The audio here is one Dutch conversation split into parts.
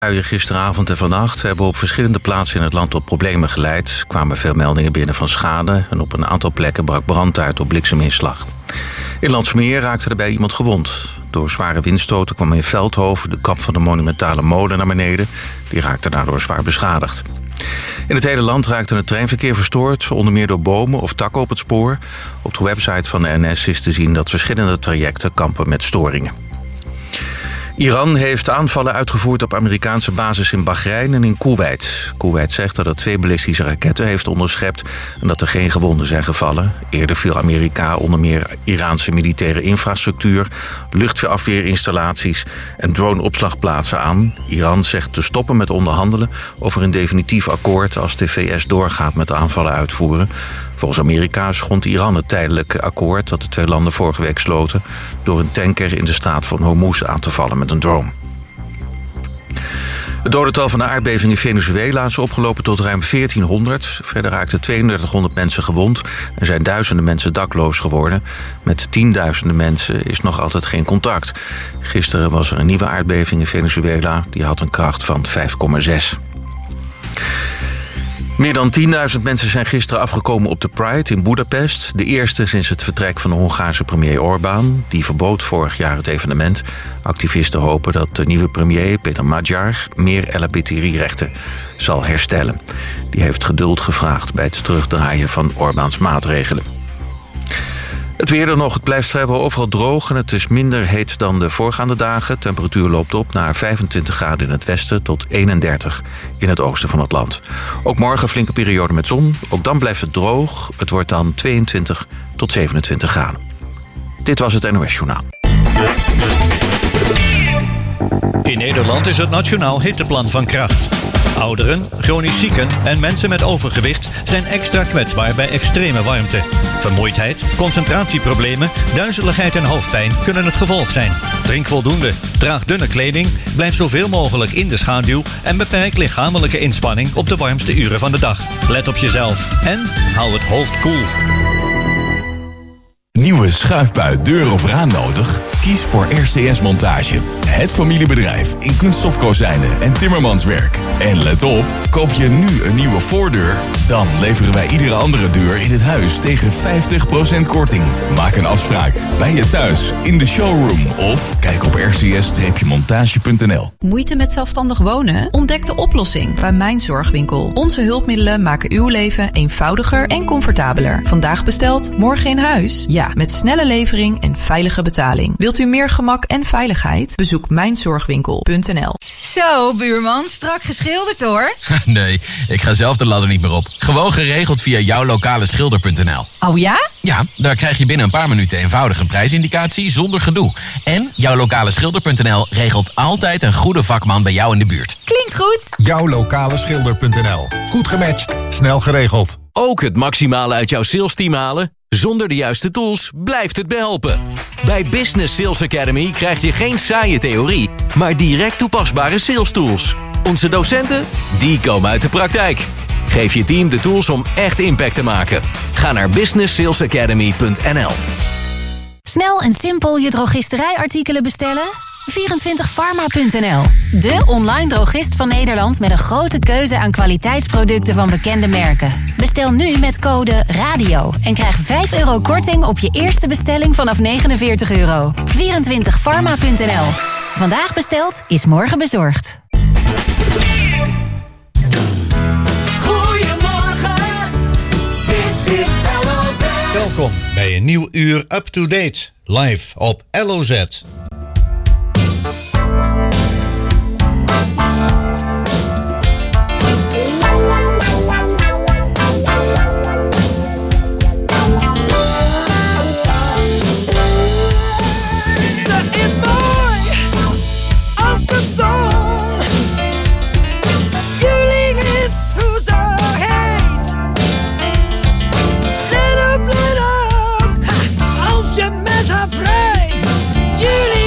Buien gisteravond en vannacht hebben op verschillende plaatsen in het land tot problemen geleid. Er kwamen veel meldingen binnen van schade en op een aantal plekken brak brand uit door blikseminslag. In Landsmeer raakte er bij iemand gewond. Door zware windstoten kwam in Veldhoven de kap van de monumentale molen naar beneden. Die raakte daardoor zwaar beschadigd. In het hele land raakte het treinverkeer verstoord, onder meer door bomen of takken op het spoor. Op de website van de NS is te zien dat verschillende trajecten kampen met storingen. Iran heeft aanvallen uitgevoerd op Amerikaanse bases in Bahrein en in Koeweit. Koeweit zegt dat het 2 ballistische raketten heeft onderschept en dat er geen gewonden zijn gevallen. Eerder viel Amerika onder meer Iraanse militaire infrastructuur, luchtafweerinstallaties en drone-opslagplaatsen aan. Iran zegt te stoppen met onderhandelen over een definitief akkoord als de VS doorgaat met aanvallen uitvoeren. Volgens Amerika schond Iran het tijdelijke akkoord dat de 2 landen vorige week sloten door een tanker in de staat van Hormuz aan te vallen met een drone. Het dodental van de aardbeving in Venezuela is opgelopen tot ruim 1400. Verder raakten 3200 mensen gewond en zijn duizenden mensen dakloos geworden. Met tienduizenden mensen is nog altijd geen contact. Gisteren was er een nieuwe aardbeving in Venezuela. Die had een kracht van 5,6. Meer dan 10.000 mensen zijn gisteren afgekomen op de Pride in Boedapest. De eerste sinds het vertrek van de Hongaarse premier Orbán. Die verbood vorig jaar het evenement. Activisten hopen dat de nieuwe premier, Peter Magyar, meer LHBTI-rechten zal herstellen. Die heeft geduld gevraagd bij het terugdraaien van Orbáns maatregelen. Het weer dan nog. Het blijft vrijwel overal droog en het is minder heet dan de voorgaande dagen. De temperatuur loopt op naar 25 graden in het westen tot 31 in het oosten van het land. Ook morgen flinke periode met zon. Ook dan blijft het droog. Het wordt dan 22 tot 27 graden. Dit was het NOS Journaal. In Nederland is het Nationaal Hitteplan van kracht. Ouderen, chronisch zieken en mensen met overgewicht zijn extra kwetsbaar bij extreme warmte. Vermoeidheid, concentratieproblemen, duizeligheid en hoofdpijn kunnen het gevolg zijn. Drink voldoende, draag dunne kleding, blijf zoveel mogelijk in de schaduw en beperk lichamelijke inspanning op de warmste uren van de dag. Let op jezelf en hou het hoofd koel. Nieuwe schuifbui, deur of raam nodig? Kies voor RCS Montage. Het familiebedrijf in kunststofkozijnen en timmermanswerk. En let op, koop je nu een nieuwe voordeur, dan leveren wij iedere andere deur in het huis tegen 50% korting. Maak een afspraak bij je thuis, in de showroom of kijk op rcs-montage.nl. Moeite met zelfstandig wonen? Ontdek de oplossing bij Mijn Zorgwinkel. Onze hulpmiddelen maken uw leven eenvoudiger en comfortabeler. Vandaag besteld, morgen in huis? Ja, met snelle levering en veilige betaling. Wilt u meer gemak en veiligheid? Bezoek mijnzorgwinkel.nl. Zo, buurman, strak geschilderd hoor. Nee, ik ga zelf de ladder niet meer op. Gewoon geregeld via jouwlokaleschilder.nl. Oh ja? Ja, daar krijg je binnen een paar minuten eenvoudig een prijsindicatie zonder gedoe. En jouwlokaleschilder.nl regelt altijd een goede vakman bij jou in de buurt. Klinkt goed. Jouwlokaleschilder.nl. Goed gematcht, snel geregeld. Ook het maximale uit jouw salesteam halen? Zonder de juiste tools blijft het behelpen. Bij Business Sales Academy krijg je geen saaie theorie, maar direct toepasbare sales tools. Onze docenten, die komen uit de praktijk. Geef je team de tools om echt impact te maken. Ga naar businesssalesacademy.nl. Snel en simpel je drogisterijartikelen bestellen? 24pharma.nl. De online drogist van Nederland met een grote keuze aan kwaliteitsproducten van bekende merken. Bestel nu met code RADIO en krijg €5 korting op je eerste bestelling vanaf €49. 24pharma.nl. Vandaag besteld is morgen bezorgd. Goedemorgen, dit is LOZ. Welkom bij een nieuw uur Up to Date, live op LOZ. Als je met haar vrijt, jullie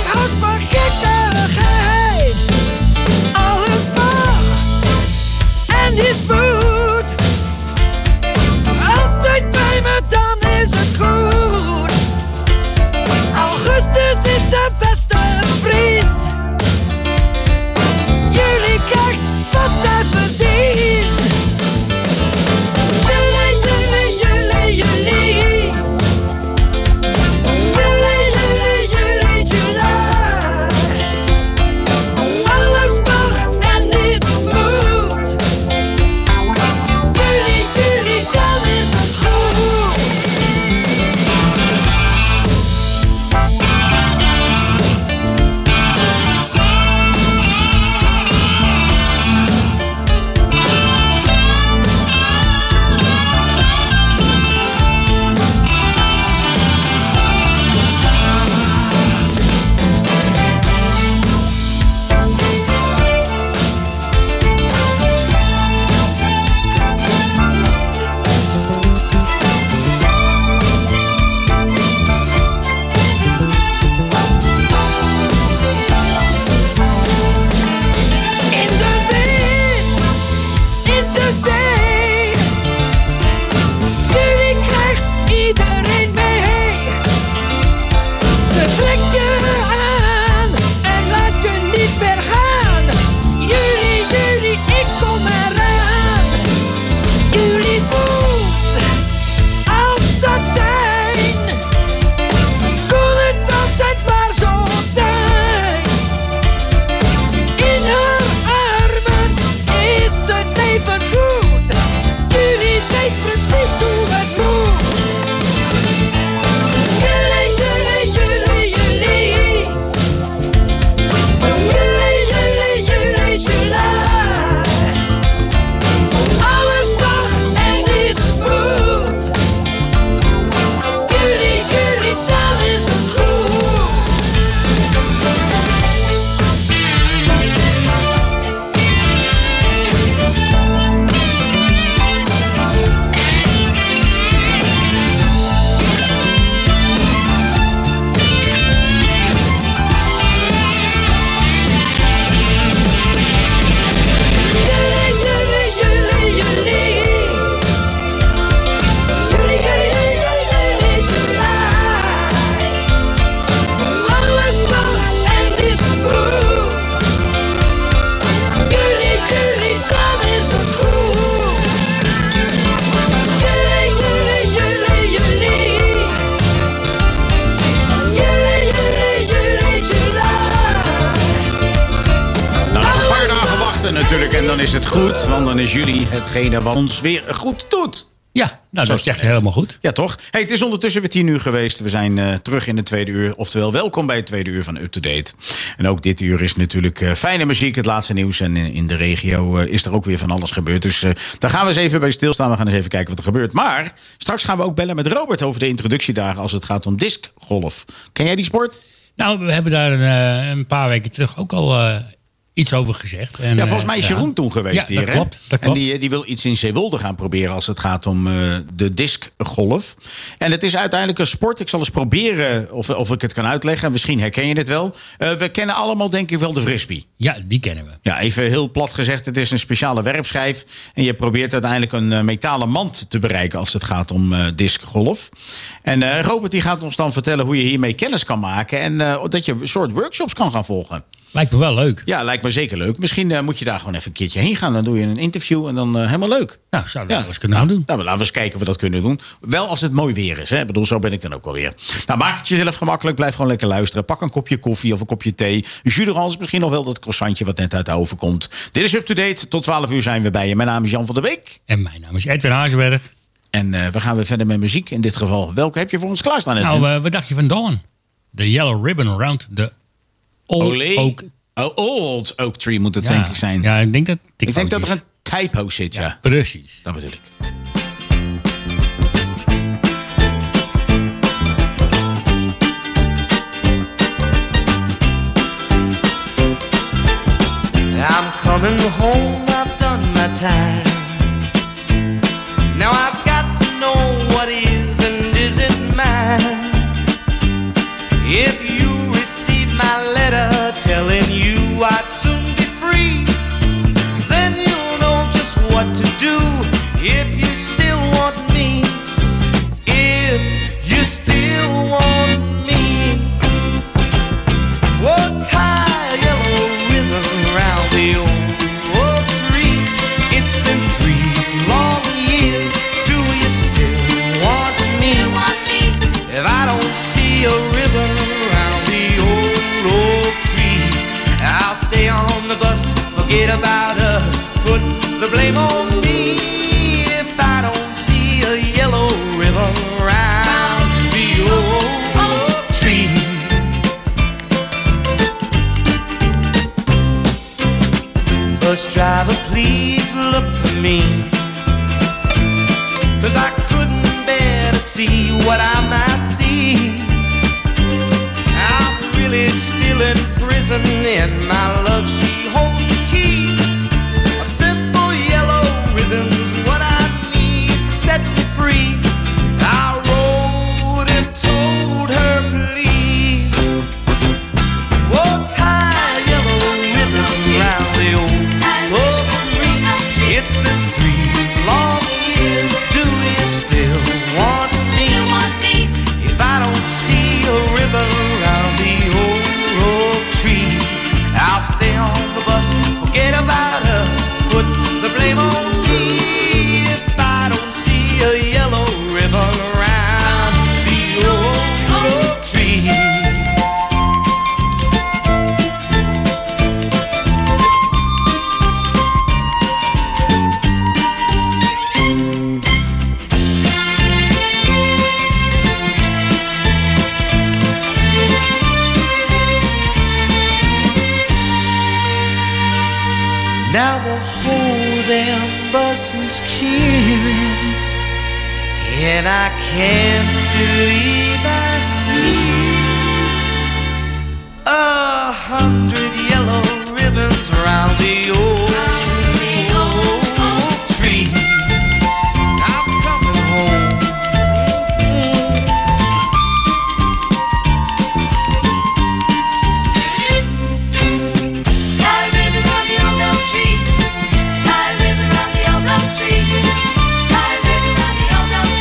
natuurlijk. En dan is het goed, want dan is jullie hetgene wat ons weer goed doet. Ja, nou, dat is echt helemaal goed. Ja, toch? Hey, het is ondertussen weer 10 uur geweest. We zijn terug in het tweede uur. Oftewel, welkom bij het tweede uur van Up to Date. En ook dit uur is natuurlijk fijne muziek, het laatste nieuws. En in de regio is er ook weer van alles gebeurd. Dus daar gaan we eens even bij stilstaan. We gaan eens even kijken wat er gebeurt. Maar straks gaan we ook bellen met Robert over de introductiedagen als het gaat om discgolf. Ken jij die sport? Nou, we hebben daar een paar weken terug ook al iets over gezegd. En, ja, volgens mij is Jeroen toen geweest hier. Dat klopt. En die wil iets in Zeewolde gaan proberen als het gaat om de discgolf. En het is uiteindelijk een sport. Ik zal eens proberen of ik het kan uitleggen. Misschien herken je het wel. We kennen allemaal denk ik wel de frisbee. Ja, die kennen we. Ja, even heel plat gezegd. Het is een speciale werpschijf. En je probeert uiteindelijk een metalen mand te bereiken als het gaat om discgolf. En Robert die gaat ons dan vertellen hoe je hiermee kennis kan maken. En dat je een soort workshops kan gaan volgen. Lijkt me wel leuk. Ja, lijkt me zeker leuk. Misschien moet je daar gewoon even een keertje heen gaan. Dan doe je een interview en dan helemaal leuk. Nou, zouden we wel eens kunnen doen. Nou, laten we eens kijken of we dat kunnen doen. Wel als het mooi weer is. Hè? Ik bedoel, zo ben ik dan ook wel weer. Nou, maak het jezelf gemakkelijk. Blijf gewoon lekker luisteren. Pak een kopje koffie of een kopje thee. Jus d'orange, misschien nog wel dat croissantje wat net uit de oven komt. Dit is Up to Date. Tot 12 uur zijn we bij je. Mijn naam is Jan van der Beek. En mijn naam is Edwin Hazenberg. En we gaan weer verder met muziek. In dit geval, welke heb je voor ons klaarstaan, Edwin? Nou, wat dacht je van Dawn? The Yellow Ribbon Around the Old Oak. Old Oak Tree moet het denk ik zijn. Ja, ik denk dat er een typo zit, ja. Precies. Dat bedoel ik. I'm coming home, I've done my time. Now I've got to know what is and isn't mine. If you receive my letter telling you I'd soon be free, then you'll know just what to do if you still want me. If you still want me. Oh, tie a yellow ribbon around the old tree. It's been 3 long years. Do you still want me? If I don't see a ribbon around the old tree, I'll stay on the bus, forget about us, put the blame on me. If I don't see a yellow ribbon around the old tree. Bus driver, please look for me, 'cause I couldn't bear to see what I might see. I'm really still in prison and my love, she holds the key. A simple yellow ribbon's what I need to set me free. I wrote and told her please. Oh, tie a yellow ribbon round the old tree. It's been 3 long years. Do you still want me? If I don't see a ribbon around the old tree, I'll stay on the bus, forget about us, put the blame on me. If I don't see a yellow ribbon around the old tree. Now the whole damn bus is cheering, and I can't believe I see 100 yellow ribbons around the old tree. I'm coming home. Tie a ribbon round the old oak tree. Tie a ribbon round the old oak tree. Tie a ribbon round the old oak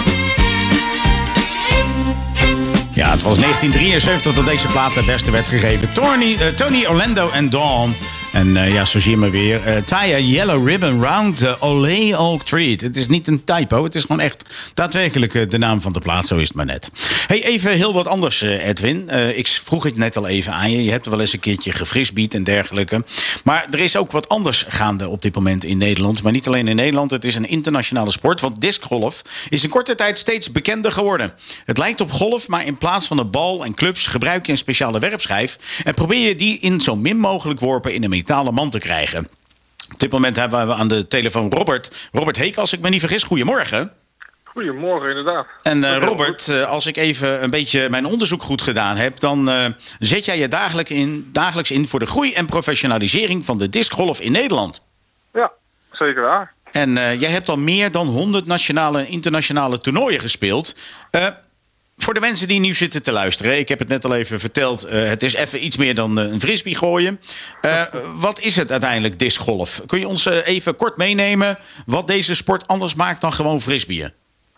tree. Ja, het was 1973 dat deze plaat de beste werd gegeven. Tony Orlando en Dawn. En zo zie je me weer. Tie a yellow ribbon round the Olé Oak Tree. Het is niet een typo, het is gewoon echt daadwerkelijk de naam van de plaats. Zo is het maar net. Hey, even heel wat anders, Edwin. Ik vroeg het net al even aan je. Je hebt er wel eens een keertje gefrisbeet en dergelijke. Maar er is ook wat anders gaande op dit moment in Nederland. Maar niet alleen in Nederland, het is een internationale sport. Want discgolf is in korte tijd steeds bekender geworden. Het lijkt op golf, maar in plaats van een bal en clubs gebruik je een speciale werpschijf. En probeer je die in zo min mogelijk worpen in een metalen man te krijgen. Op dit moment hebben we aan de telefoon Robert Heek, als ik me niet vergis. Goedemorgen. Goedemorgen, inderdaad. En Robert, als ik even een beetje mijn onderzoek goed gedaan heb, dan zet jij je dagelijks in voor de groei en professionalisering van de discgolf in Nederland. Ja, zeker waar. En jij hebt al meer dan 100 nationale en internationale toernooien gespeeld. Voor de mensen die nu zitten te luisteren, ik heb het net al even verteld, het is even iets meer dan een frisbee gooien. Wat is het uiteindelijk, discgolf? Kun je ons even kort meenemen wat deze sport anders maakt dan gewoon frisbeeën?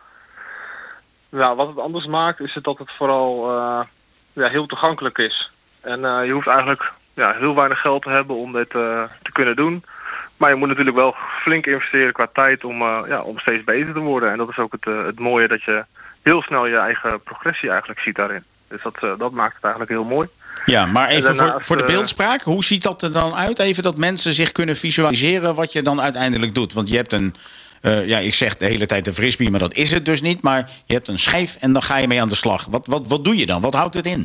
Ja, wat het anders maakt is dat het vooral heel toegankelijk is. En je hoeft eigenlijk heel weinig geld te hebben om dit te kunnen doen. Maar je moet natuurlijk wel flink investeren qua tijd om steeds beter te worden. En dat is ook het mooie, dat je heel snel je eigen progressie eigenlijk ziet daarin. Dus dat maakt het eigenlijk heel mooi. Ja, maar even daarnaast, voor de beeldspraak, hoe ziet dat er dan uit? Even dat mensen zich kunnen visualiseren wat je dan uiteindelijk doet. Want je hebt een, ik zeg de hele tijd een frisbee, maar dat is het dus niet. Maar je hebt een schijf en dan ga je mee aan de slag. Wat doe je dan? Wat houdt het in?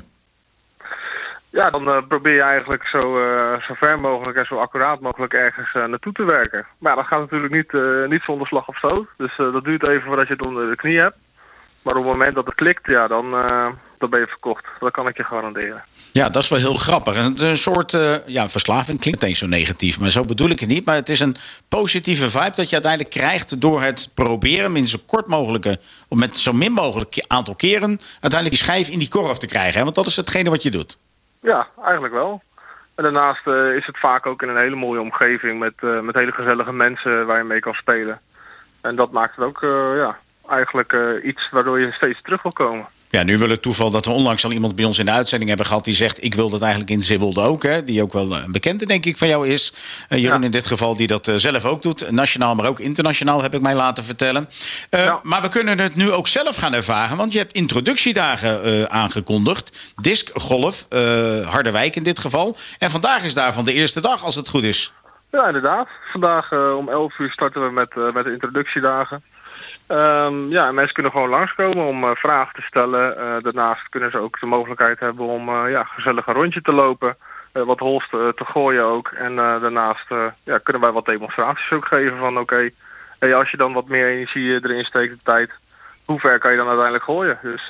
Ja, dan probeer je eigenlijk zo ver mogelijk en zo accuraat mogelijk ergens naartoe te werken. Maar ja, dat gaat natuurlijk niet zonder slag of stoot. Dus dat duurt even voordat je het onder de knie hebt. Maar op het moment dat het klikt, ja, dan ben je verkocht. Dat kan ik je garanderen. Ja, dat is wel heel grappig. Het is een soort verslaving. Klinkt meteen zo negatief, maar zo bedoel ik het niet. Maar het is een positieve vibe dat je uiteindelijk krijgt door het proberen in zo kort mogelijke, of met zo min mogelijk aantal keren, uiteindelijk die schijf in die korf te krijgen. Hè? Want dat is hetgene wat je doet. Ja, eigenlijk wel. En daarnaast is het vaak ook in een hele mooie omgeving met hele gezellige mensen waar je mee kan spelen. En dat maakt het ook eigenlijk iets waardoor je steeds terug wil komen. Ja, nu wil het toeval dat we onlangs al iemand bij ons in de uitzending hebben gehad die zegt, ik wil dat eigenlijk in Zeewolde ook. Hè? Die ook wel een bekende, denk ik, van jou is. Jeroen in dit geval, die dat zelf ook doet. Nationaal, maar ook internationaal, heb ik mij laten vertellen. Maar we kunnen het nu ook zelf gaan ervaren, want je hebt introductiedagen aangekondigd. Discgolf, Harderwijk in dit geval. En vandaag is daarvan de eerste dag, als het goed is. Ja, inderdaad. Vandaag om 11 uur starten we met de introductiedagen. En mensen kunnen gewoon langskomen om vragen te stellen. Daarnaast kunnen ze ook de mogelijkheid hebben om gezellig een rondje te lopen. Wat hols te gooien ook. En daarnaast kunnen wij wat demonstraties ook geven van oké, als je dan wat meer energie erin steekt de tijd, hoe ver kan je dan uiteindelijk gooien? Dus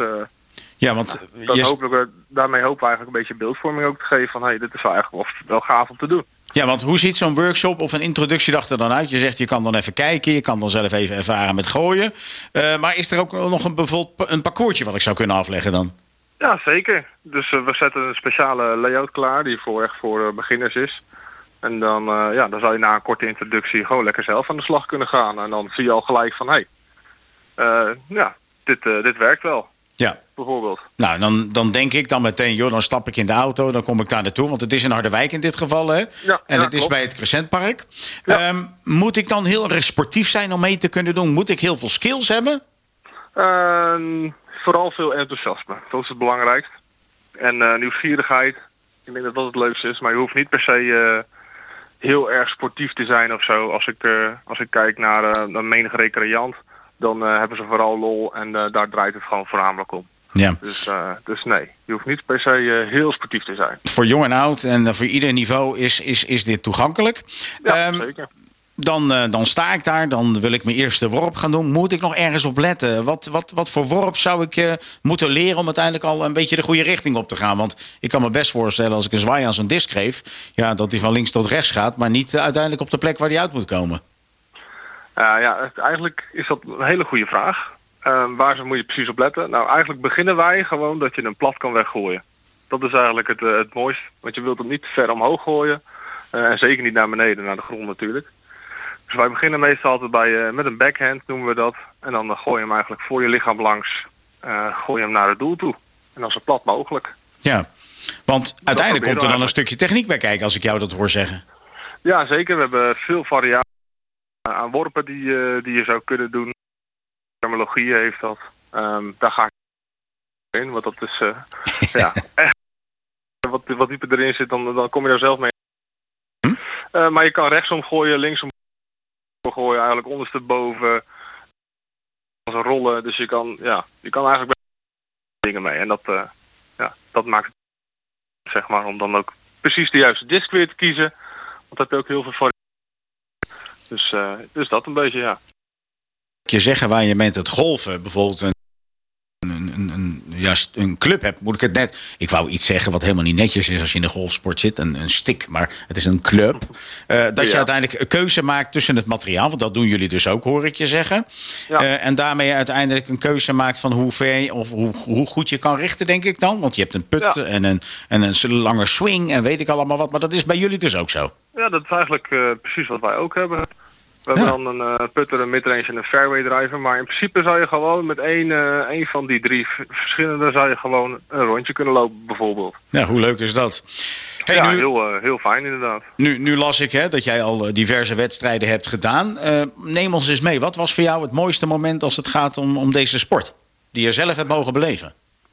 daarmee hopen we eigenlijk een beetje beeldvorming ook te geven van dit is wel eigenlijk wel gaaf om te doen. Ja, want hoe ziet zo'n workshop of een introductiedag er dan uit? Je zegt, je kan dan even kijken, je kan dan zelf even ervaren met gooien. Maar is er ook nog bijvoorbeeld een parcoursje wat ik zou kunnen afleggen dan? Ja, zeker. Dus we zetten een speciale layout klaar die echt voor beginners is. En dan zou je na een korte introductie gewoon lekker zelf aan de slag kunnen gaan. En dan zie je al gelijk van, dit werkt wel. Ja. Bijvoorbeeld. Nou, dan denk ik dan meteen, joh, dan stap ik in de auto, dan kom ik daar naartoe. Want het is in Harderwijk in dit geval, hè? Ja, en het is bij het Crescentpark. Ja. Moet ik dan heel erg sportief zijn om mee te kunnen doen? Moet ik heel veel skills hebben? Vooral veel enthousiasme. Dat is het belangrijkst. En nieuwsgierigheid. Ik denk dat dat het leukste is. Maar je hoeft niet per se heel erg sportief te zijn of zo. Als ik kijk naar menig recreant, dan hebben ze vooral lol en daar draait het gewoon voornamelijk om. Ja. Dus nee, je hoeft niet per se heel sportief te zijn. Voor jong en oud en voor ieder niveau is dit toegankelijk. Ja, zeker. Dan sta ik daar, dan wil ik mijn eerste worp gaan doen. Moet ik nog ergens op letten? Wat voor worp zou ik moeten leren om uiteindelijk al een beetje de goede richting op te gaan? Want ik kan me best voorstellen als ik een zwaai aan zo'n disc geef, dat die van links tot rechts gaat, maar niet uiteindelijk op de plek waar die uit moet komen. Eigenlijk is dat een hele goede vraag. Waar moet je precies op letten? Nou, eigenlijk beginnen wij gewoon dat je een plat kan weggooien. Dat is eigenlijk het mooiste. Want je wilt hem niet ver omhoog gooien. En zeker niet naar beneden, naar de grond natuurlijk. Dus wij beginnen meestal altijd met een backhand, noemen we dat. En dan gooi je hem eigenlijk voor je lichaam langs. Gooi je hem naar het doel toe. En dan zo plat mogelijk. Ja, want uiteindelijk komt er dan een stukje techniek bij kijken als ik jou dat hoor zeggen. Ja, zeker. We hebben veel variaties aan worpen die je zou kunnen doen. Terminologie heeft dat. Daar ga ik in, want dat is ja, echt wat dieper erin zit, dan kom je daar zelf mee. Maar je kan rechtsom gooien, linksom gooien, eigenlijk ondersteboven. Als een rollen, dus je kan eigenlijk dingen mee. En dat maakt het, zeg maar, om dan ook precies de juiste disc weer te kiezen. Want dat heb je ook heel veel variaties. Dus dat een beetje, ja. Je zeggen waar je met het golfen bijvoorbeeld een club hebt, moet ik het net... Ik wou iets zeggen wat helemaal niet netjes is als je in de golfsport zit. Een stick, maar het is een club. Dat je uiteindelijk een keuze maakt tussen het materiaal. Want dat doen jullie dus ook, hoor ik je zeggen. Ja. En daarmee uiteindelijk een keuze maakt van hoe ver of hoe goed je kan richten, denk ik dan. Want je hebt een put en een lange swing en weet ik allemaal wat. Maar dat is bij jullie dus ook zo. Ja, dat is eigenlijk precies wat wij ook hebben. We hebben dan een putter, een midrange en een fairway driver. Maar in principe zou je gewoon met één van die 3 verschillende zou je gewoon een rondje kunnen lopen bijvoorbeeld. Ja, hoe leuk is dat? Hey, ja, heel fijn inderdaad. Nu las ik dat jij al diverse wedstrijden hebt gedaan. Neem ons eens mee. Wat was voor jou het mooiste moment als het gaat om deze sport? Die je zelf hebt mogen beleven?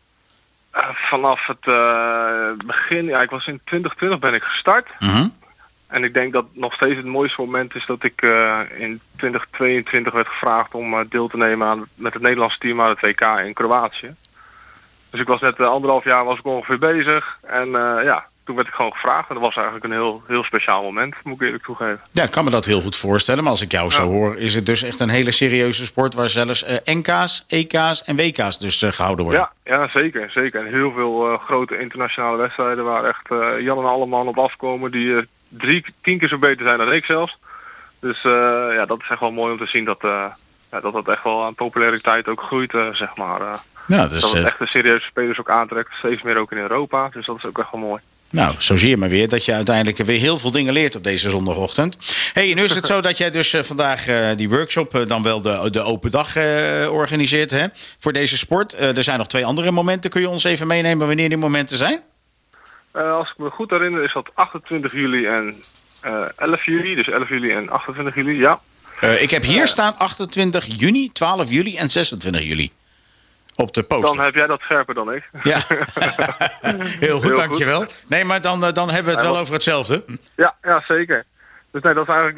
Vanaf het begin, ik was in 2020 ben ik gestart. En ik denk dat nog steeds het mooiste moment is dat ik in 2022 werd gevraagd om deel te nemen met het Nederlandse team aan het WK in Kroatië. Dus ik was net 1,5 jaar was ik ongeveer bezig. En toen werd ik gewoon gevraagd. En dat was eigenlijk een heel speciaal moment, moet ik eerlijk toegeven. Ja, ik kan me dat heel goed voorstellen. Maar als ik jou zo hoor, is het dus echt een hele serieuze sport waar zelfs NK's, EK's en WK's dus gehouden worden. Ja, zeker. En heel veel grote internationale wedstrijden waar echt Jan en Alleman op afkomen die 10 keer zo beter zijn dan ik zelfs. Dus dat is echt wel mooi om te zien dat echt wel aan populariteit ook groeit, zeg maar. Dat het echt de serieuze spelers ook aantrekt, steeds meer ook in Europa. Dus dat is ook echt wel mooi. Nou, zo zie je maar weer dat je uiteindelijk weer heel veel dingen leert op deze zondagochtend. Nu is het zo dat jij dus vandaag die workshop, dan wel de open dag organiseert voor deze sport. Er zijn nog 2 andere momenten. Kun je ons even meenemen wanneer die momenten zijn? Als ik me goed herinner is dat 28 juli en 11 juli. Dus 11 juli en 28 juli, ja. Ik heb hier staan 28 juni, 12 juli en 26 juli. Op de poster. Dan heb jij dat scherper dan ik. Ja, heel goed, dankjewel. Nee, maar dan hebben we het wel over hetzelfde. Ja, zeker. Dus nee, dat is eigenlijk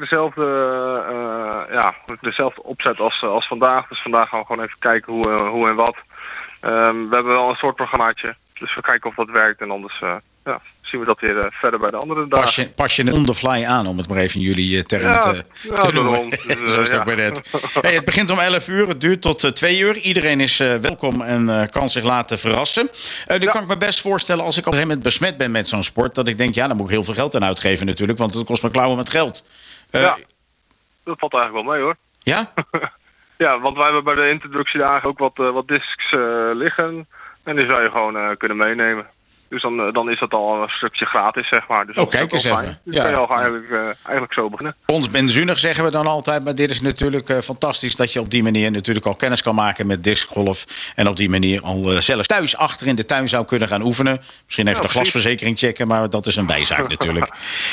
dezelfde opzet als vandaag. Dus vandaag gaan we gewoon even kijken hoe en wat. We hebben wel een soort programmaatje. Dus we kijken of dat werkt en anders zien we dat weer verder bij de andere dagen. Pas je on the fly aan, om het maar even in jullie termen te noemen. Zo is het ook bij net. Het begint om 11 uur, het duurt tot 2 uur. Iedereen is welkom en kan zich laten verrassen. Nu kan ik me best voorstellen, als ik op een gegeven moment besmet ben met zo'n sport, dat ik denk, dan moet ik heel veel geld aan uitgeven natuurlijk, want het kost me klauwen met geld. Dat valt eigenlijk wel mee, hoor. Ja? Ja, want wij hebben bij de introductiedagen ook wat discs liggen. En die zou je gewoon kunnen meenemen. Dus dan is dat al een stukje gratis, zeg maar. Dus kijk eens even. Dus kan je al eigenlijk zo beginnen. Ons benzunig zeggen we dan altijd. Maar dit is natuurlijk fantastisch dat je op die manier natuurlijk al kennis kan maken met discgolf. En op die manier al zelfs thuis achter in de tuin zou kunnen gaan oefenen. Misschien even de glasverzekering checken, maar dat is een bijzaak natuurlijk.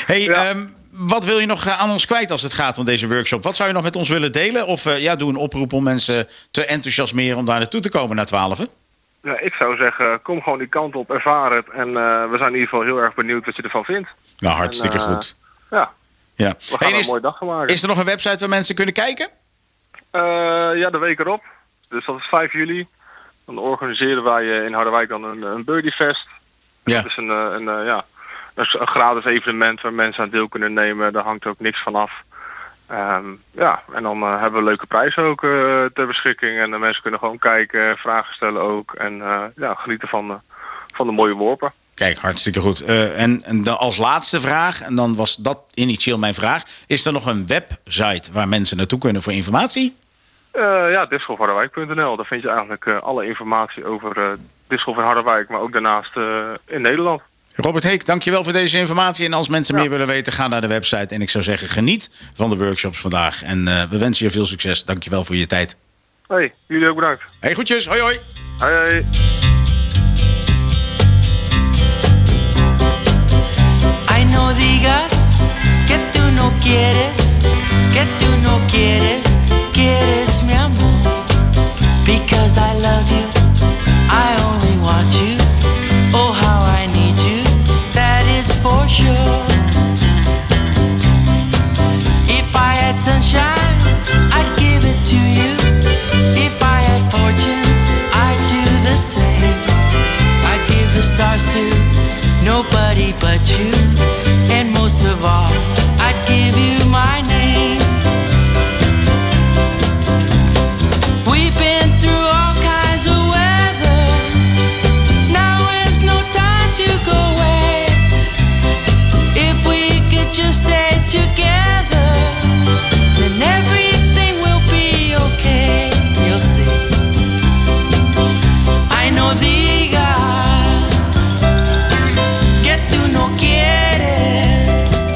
Wat wil je nog aan ons kwijt als het gaat om deze workshop? Wat zou je nog met ons willen delen? Of doe een oproep om mensen te enthousiasmeren om daar naartoe te komen na 12? Ja, ik zou zeggen, kom gewoon die kant op, ervaar het. En we zijn in ieder geval heel erg benieuwd wat je ervan vindt. Nou, hartstikke goed. Ja. We gaan er een mooie dag van maken. Is er nog een website waar mensen kunnen kijken? De week erop. Dus dat is 5 juli. Dan organiseren wij in Harderwijk dan een Birdiefest. Ja. Dat is dat is een gratis evenement waar mensen aan deel kunnen nemen. Daar hangt ook niks van af. En dan hebben we leuke prijzen ook ter beschikking. En de mensen kunnen gewoon kijken, vragen stellen ook. En genieten van de mooie worpen. Kijk, hartstikke goed. En dan als laatste vraag, en dan was dat initieel mijn vraag. Is er nog een website waar mensen naartoe kunnen voor informatie? Discgolfharderwijk.nl. Daar vind je eigenlijk alle informatie over discgolf in Harderwijk. Maar ook daarnaast in Nederland. Robert Heek, dankjewel voor deze informatie. En als mensen meer willen weten, ga naar de website. En ik zou zeggen, geniet van de workshops vandaag. En we wensen je veel succes. Dankjewel voor je tijd. Jullie ook bedankt. Groetjes. Hoi hoi. Hoi. Ay, no digas que tú quieres, que tú no quieres, quieres mi amor. Because I love you, I only want you. Oh, how I need you, that is for sure. If I had sunshine, I'd give it to you. If I had fortunes, I'd do the same. I'd give the stars to nobody but you. And most of all, I'd give you my name. We've been through all kinds of weather. Now is no time to go away. If we could just stay together, then everything will be okay. You'll see. I no digas que tú no quieres.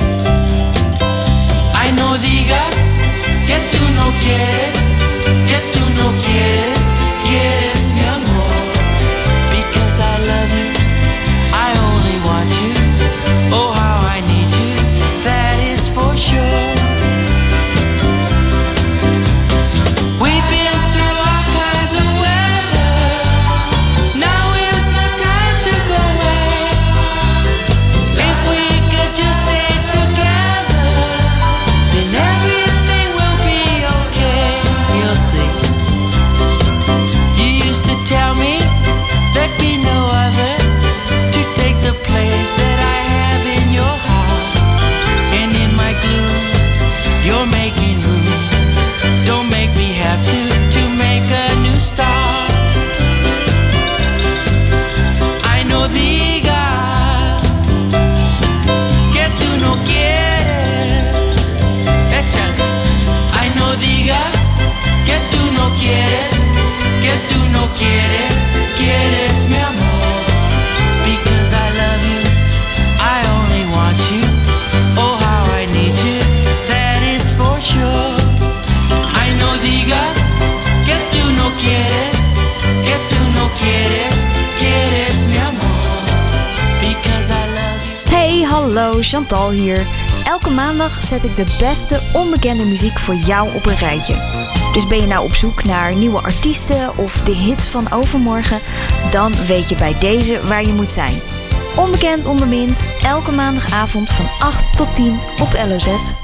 I no digas que tú no quieres, que tú no quieres, quieres mi amor. Because I love you, I only want you. Oh, how I need you, that is for sure. We've been through all kinds of weather. Now is the time to go away. If we could just stay together, then everything will be okay. You'll see. You used to tell me there'd be no other to take the place that I have in your heart. And in my gloom, you're making room. Don't make me have to make a new start. I no digas que tú no quieres. Échale. I no digas que tú no quieres, que tú no quieres, quieres mi amor. Because I love you, I only want you. Oh, how I need you, that is for sure. I no digas que tú no quieres, que tú no quieres, quieres mi amor. Because I love you. Hey, hallo, Chantal hier. Elke maandag zet ik de beste onbekende muziek voor jou op een rijtje. Dus ben je nou op zoek naar nieuwe artiesten of de hits van overmorgen? Dan weet je bij deze waar je moet zijn. Onbekend onbemind, elke maandagavond van 8 tot 10 op LOZ.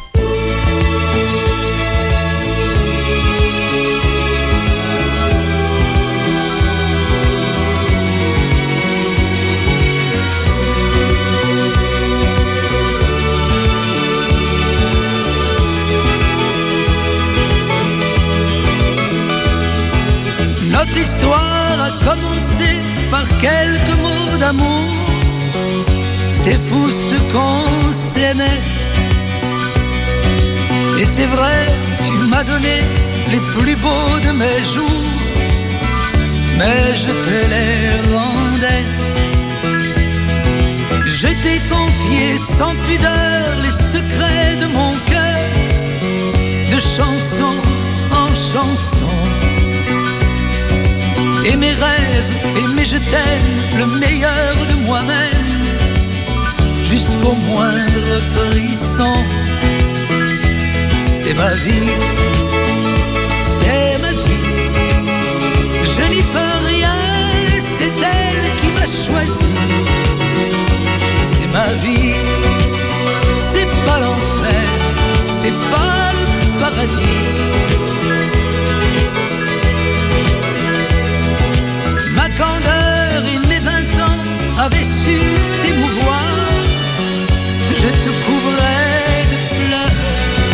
Notre histoire a commencé par quelques mots d'amour. C'est fou ce qu'on s'aimait. Et c'est vrai, tu m'as donné les plus beaux de mes jours, mais je te les rendais. Je t'ai confié sans pudeur les secrets de mon cœur, de chanson en chanson. Et mes rêves, et mes je t'aime, le meilleur de moi-même, jusqu'au moindre frisson. C'est ma vie, c'est ma vie. Je n'y peux rien, c'est elle qui m'a choisi. C'est ma vie, c'est pas l'enfer, c'est pas le paradis. Ma candeur et mes 20 ans avaient su t'émouvoir. Je te couvrais de fleurs.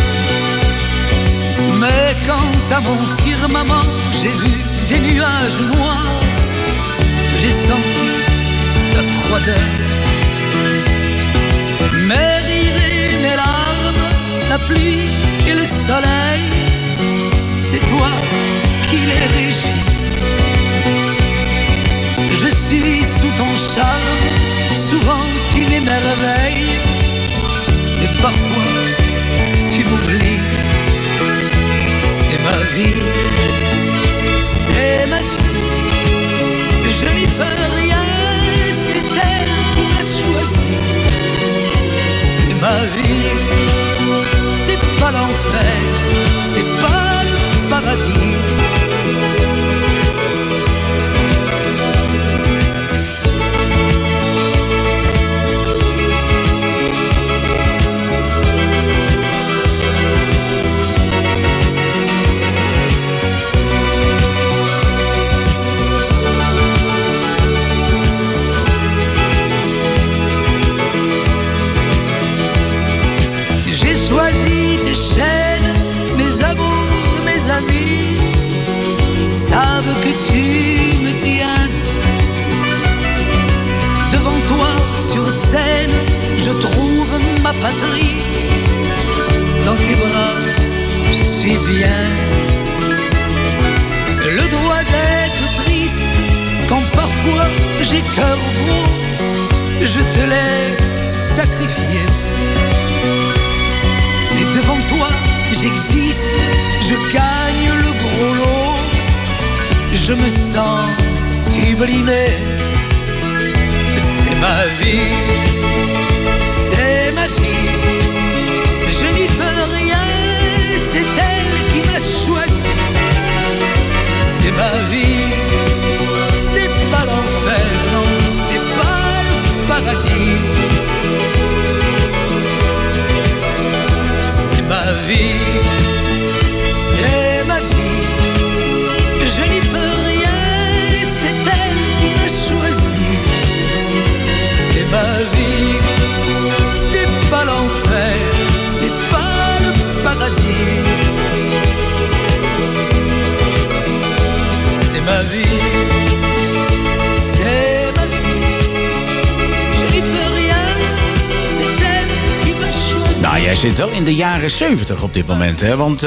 Mais quand à mon firmament j'ai vu des nuages noirs, j'ai senti ta froideur. Mes rires et mes larmes, la pluie et le soleil, c'est toi qui les régis. Je suis sous ton charme, souvent tu m'émerveilles, mais parfois tu m'oublies. C'est ma vie, c'est ma vie. Je n'y peux rien, c'est elle qui m'a choisi. C'est ma vie, batterie. Dans tes bras, je suis bien. Le droit d'être triste quand parfois j'ai cœur gros. Je te l'ai sacrifié. Et devant toi, j'existe, je gagne le gros lot. Je me sens sublimé. C'est ma vie, c'est ma vie. Je n'y peux rien, c'est elle qui m'a choisi. C'est ma vie, c'est pas l'enfer, non, c'est pas le paradis. C'est ma vie, c'est ma vie. Je n'y peux rien, c'est elle qui m'a choisi. C'est ma vie, c'est pas l'enfer, c'est pas le paradis. C'est ma vie, c'est ma vie. Je n'y peux rien, c'est elle qui m'a choisi. Nou, jij zit wel in de jaren 70 op dit moment, hè? Want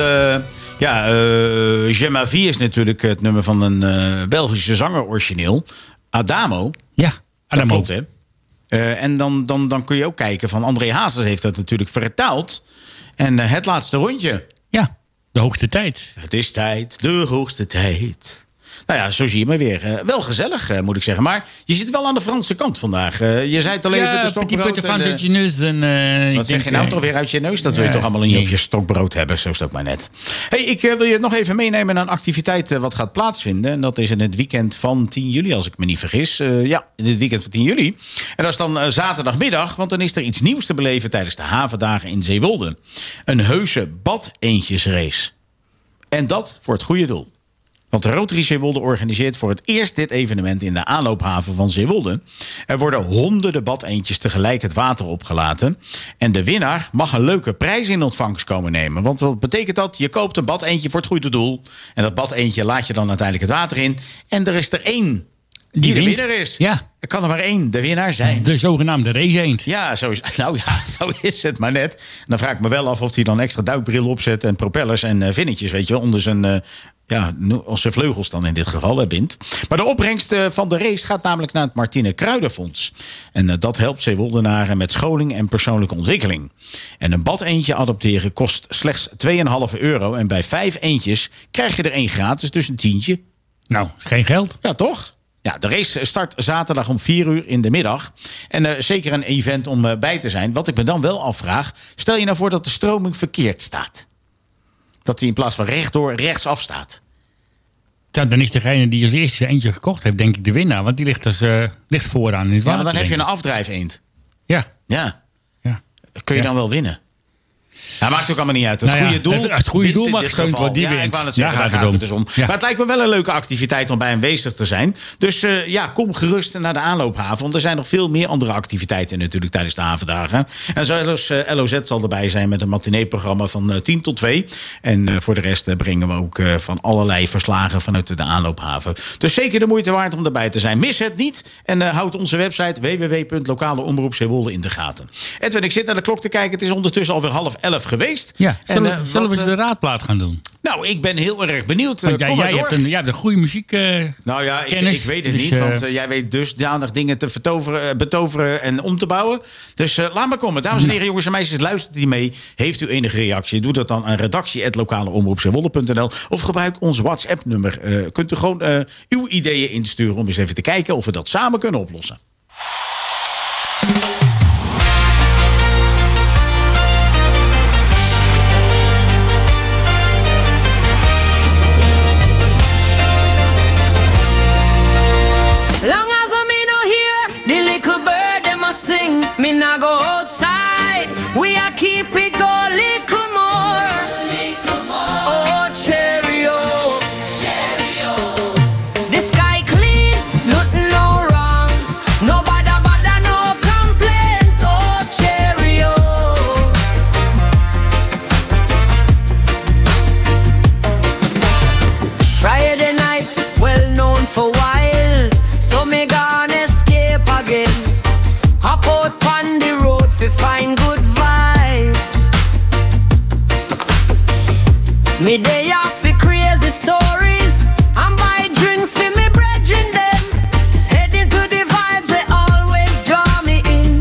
Je ma vie is natuurlijk het nummer van een Belgische zanger origineel. Adamo. Ja, Adamo. Dat klopt, hè? En dan kun je ook kijken van André Hazes heeft dat natuurlijk vertaald. En het laatste rondje. Ja, de hoogste tijd. Het is tijd, de hoogste tijd. Nou ja, zo zie je me weer. Wel gezellig, moet ik zeggen. Maar je zit wel aan de Franse kant vandaag. Je zei het al even, de stokbrood. Wat zeg je nou toch weer uit je neus? Dat wil je toch allemaal niet op je stokbrood hebben? Zo is dat maar net. Hey, ik wil je nog even meenemen naar een activiteit wat gaat plaatsvinden. En dat is in het weekend van 10 juli, als ik me niet vergis. Ja, in het weekend van 10 juli. En dat is dan zaterdagmiddag, want dan is er iets nieuws te beleven tijdens de havendagen in Zeewolde. Een heuse badeentjesrace. En dat voor het goede doel. Want de Rotary Zeewolde organiseert voor het eerst dit evenement in de aanloophaven van Zeewolde. Er worden honderden badeentjes tegelijk het water opgelaten. En de winnaar mag een leuke prijs in ontvangst komen nemen. Want wat betekent dat? Je koopt een badeentje voor het goede doel. En dat badeentje laat je dan uiteindelijk het water in. En er is er één die de winnaar is. Ja. Er kan er maar één de winnaar zijn. De zogenaamde race-eend. Ja, zo is het maar net. En dan vraag ik me wel af of hij dan extra duikbril opzet en propellers en vinnetjes, weet je wel, onder zijn... onze vleugels dan in dit geval bindt. Maar de opbrengst van de race gaat namelijk naar het Martine Kruidenfonds. En dat helpt Zeewoldenaren met scholing en persoonlijke ontwikkeling. En een badeentje adopteren kost slechts €2,5. En bij 5 eentjes krijg je er 1 gratis, dus een tientje. Nou, is geen geld. Ja, toch? Ja, de race start zaterdag om 4:00 in de middag. En zeker een event om bij te zijn. Wat ik me dan wel afvraag, stel je nou voor dat de stroming verkeerd staat. Dat hij in plaats van rechtdoor rechtsaf staat. Ja, dan is degene die als eerste eentje gekocht heeft, denk ik, de winnaar. Want die ligt vooraan in het water. Ja, maar dan heb je een afdrijfeend. Ja. Kun je dan wel winnen? Ja, maakt ook allemaal niet uit. Het goede doel. Het goede doel mag gesteund worden, die wint. Ik wou het zeggen, daar gaat het dus om. Ja. Maar het lijkt me wel een leuke activiteit om bij aanwezig te zijn. Dus kom gerust naar de aanloophaven. Want er zijn nog veel meer andere activiteiten natuurlijk tijdens de havendagen. En zoals LOZ zal erbij zijn met een matineeprogramma van 10 tot 2. En voor de rest brengen we ook van allerlei verslagen vanuit de aanloophaven. Dus zeker de moeite waard om erbij te zijn. Mis het niet. En houd onze website www.lokaleomroepzeewolde in de gaten. Edwin, ik zit naar de klok te kijken. Het is ondertussen alweer 10:30 geweest. Ja, zullen we eens de raadplaat gaan doen? Nou, ik ben heel erg benieuwd. Jij hebt een goede muziek. Nou ja, ik weet het niet. Want jij weet dusdanig dingen te betoveren en om te bouwen. Dus laat maar komen. Dames en heren, jongens en meisjes, luistert die mee. Heeft u enige reactie? Doe dat dan aan redactie@lokaleomroepzeewolde.nl of gebruik ons WhatsApp-nummer. Kunt u gewoon uw ideeën insturen om eens even te kijken of we dat samen kunnen oplossen. Long as I me no hear the little bird them a sing, me nah go outside. We a keep it go little more. Oh cheerio, cheerio. The sky clean, nothing no wrong. No Me day off for crazy stories. I'm buy drinks for me brethren them. Heading to the vibes they always draw me in.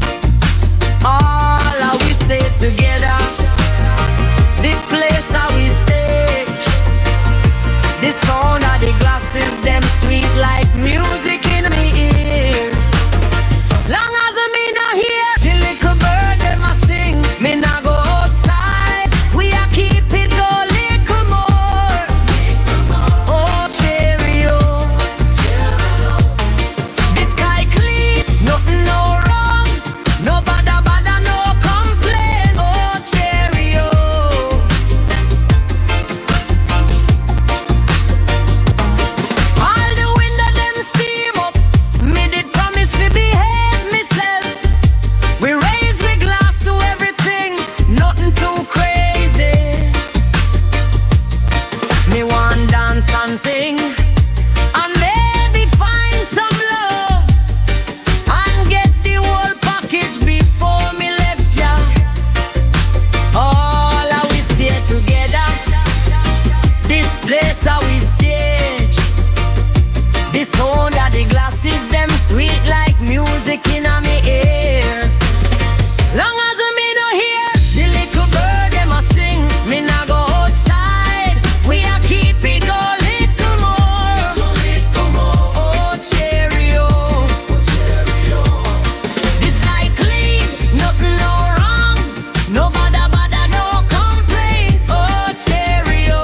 All how we stay together. This place how we stay. The sound of the glasses them sweet like music in me ears. Long as me not hear the little bird them a sing, me not go outside. We a keep it go little more. Oh cheerio. The sky clean, nothing no wrong. No bother, no complaint. Oh cheerio. All the window them steam up. Me did promise to behave myself. We raise we glass to everything, nothing too crazy. Me want dance and sing, and maybe find some love, and get the whole package before me left ya. All how we stay together. This place how we stage. The sound of the glasses them sweet like music in my ears. Long as me no hear the little bird them a sing, me nah go outside. We a keep it go little more. Oh cheerio. The sky clean, nothing no wrong. No bother, no complaint. Oh cheerio.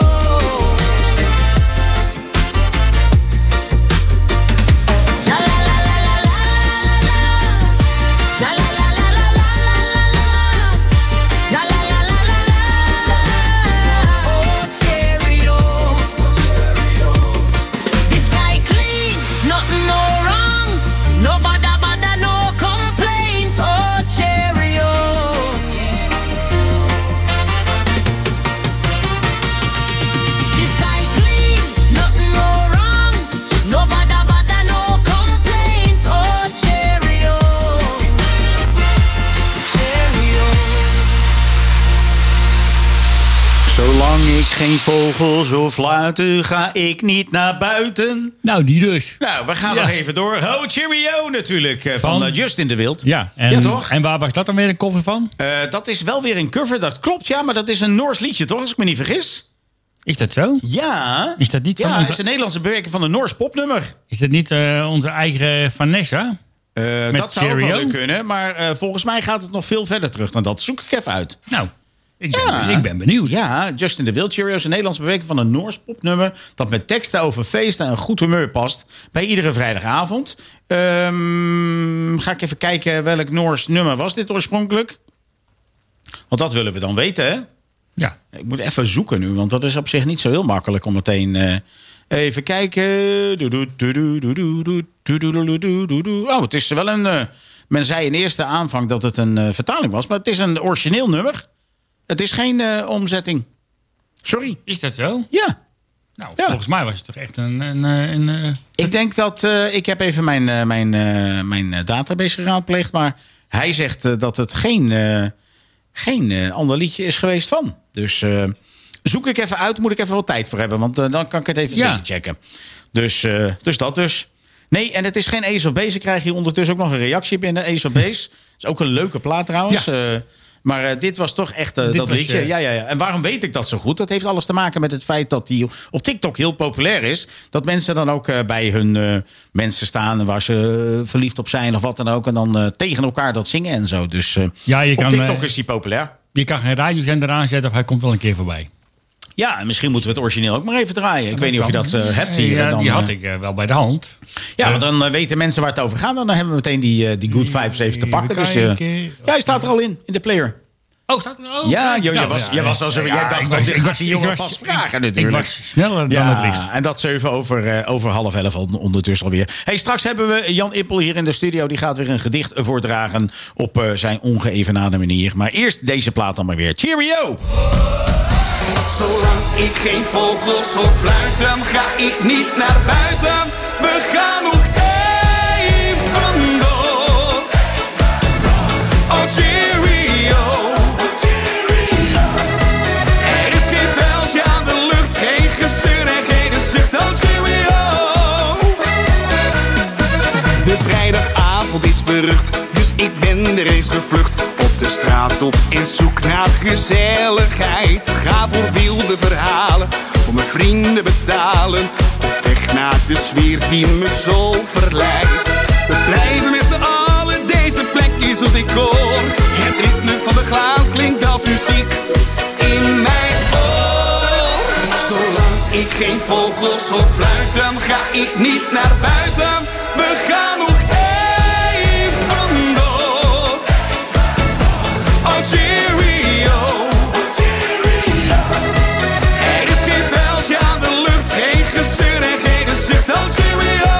Ja la la la la la la. Ja la la la la la la la. Ja la la la la la. Oh cheerio. The sky clean, nothing no wrong. No bother, no complaint. Oh cheerio. The sky clean, nothing no wrong. No bother, no complaint. Oh cheerio. Cheerio. Zolang ik geen vogels of fluiten, ga ik niet naar buiten. Nou, die dus. Nou, we gaan Ja. nog even door. Ho, cheerio natuurlijk, van Justin de Wild. Ja, Ja, toch? En waar was dat dan weer een cover van? Dat is wel weer een cover, dat klopt, ja. Maar dat is een Noors liedje, toch? Als ik me niet vergis. Is dat zo? Ja. Is dat niet van Ja, het onze... is een Nederlandse bewerking van een Noors popnummer. Is dat niet onze eigen Vanessa? Met Dat zou ook wel Cheerio? weer kunnen, maar volgens mij gaat het nog veel verder terug dan dat. Zoek ik even uit. Nou, ik ben benieuwd. Ja, Justin de Wild Cheerio is een Nederlandse bewerking van een Noors popnummer dat met teksten over feesten en goed humeur past bij iedere vrijdagavond. Ga ik even kijken welk Noors nummer was dit oorspronkelijk? Want dat willen we dan weten, hè? Ja. Ik moet even zoeken nu, want dat is op zich niet zo heel makkelijk om meteen... even kijken. Oh, het is wel een... men zei in eerste aanvang dat het een vertaling was, maar het is een origineel nummer. Het is geen omzetting. Sorry. Is dat zo? Ja. Nou, volgens mij was het toch echt een Ik denk dat... ik heb even mijn database geraadpleegd, maar hij zegt dat het geen ander liedje is geweest van. Dus zoek ik even uit, moet ik even wat tijd voor hebben, want dan kan ik het even zeker checken. Dus dat dus. Nee, en het is geen Ace of Base. Ik krijg hier ondertussen ook nog een reactie binnen. Ace of Base is ook een leuke plaat trouwens. Ja. Maar dit was toch echt dat liedje. Ja. En waarom weet ik dat zo goed? Dat heeft alles te maken met het feit dat die op TikTok heel populair is. Dat mensen dan ook bij hun mensen staan waar ze verliefd op zijn of wat dan ook. En dan tegen elkaar dat zingen en zo. Dus op TikTok is die populair. Je kan geen radiozender aanzetten of hij komt wel een keer voorbij. Ja, en misschien moeten we het origineel ook maar even draaien. Ik weet niet of je dat hebt hier. Ja, dan, die had ik wel bij de hand. Ja, want dan weten mensen waar het over gaat. Dan hebben we meteen die good vibes even te pakken. Dus, ja, hij staat er al in de player. Oh, staat er? Oh, ja, jij was al zo. Jij dacht, dit gaat die jongen vast vragen natuurlijk. Ik was sneller dan het licht. En dat 7 over 10:30 ondertussen alweer. Hey, straks hebben we Jan Ippel hier in de studio. Die gaat weer een gedicht voordragen op zijn ongeëvenaarde manier. Maar eerst deze plaat dan maar weer. Cheerio! Zolang ik geen vogels hoor fluiten, ga ik niet naar buiten. We gaan nog even door. Oh cheerio. Er is geen veldje straat op en zoek naar gezelligheid. Ga voor wilde verhalen, voor mijn vrienden betalen. Op weg naar de sfeer die me zo verleidt. We blijven met z'n allen, deze plek is ons decor. Het ritme van de glaas klinkt als muziek in mijn oor. Zolang ik geen vogels hoor fluiten, ga ik niet naar buiten. We gaan nog even door. Oh cheerio. Er is geen veldje aan de lucht, geen gezeur en geen gezucht. Oh cheerio.